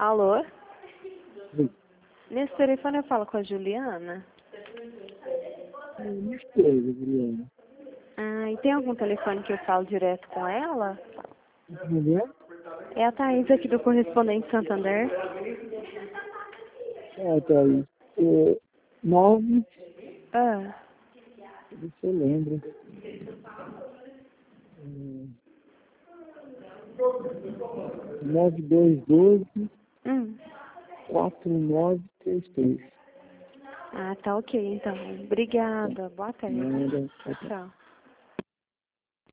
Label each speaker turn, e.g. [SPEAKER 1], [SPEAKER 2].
[SPEAKER 1] Alô?
[SPEAKER 2] Sim.
[SPEAKER 1] Nesse telefone eu falo com a Juliana.
[SPEAKER 2] Minha esposa, Juliana.
[SPEAKER 1] Ah, e tem algum telefone que eu falo direto com ela?
[SPEAKER 2] Mulher?
[SPEAKER 1] É a Thaís aqui do Correspondente Santander.
[SPEAKER 2] Tá aí. 9,
[SPEAKER 1] Ah,
[SPEAKER 2] você lembra. 9212
[SPEAKER 1] hum.
[SPEAKER 2] 4933.
[SPEAKER 1] Ah, tá ok então. Obrigada. Boa tarde.
[SPEAKER 2] Nada.
[SPEAKER 1] Tchau.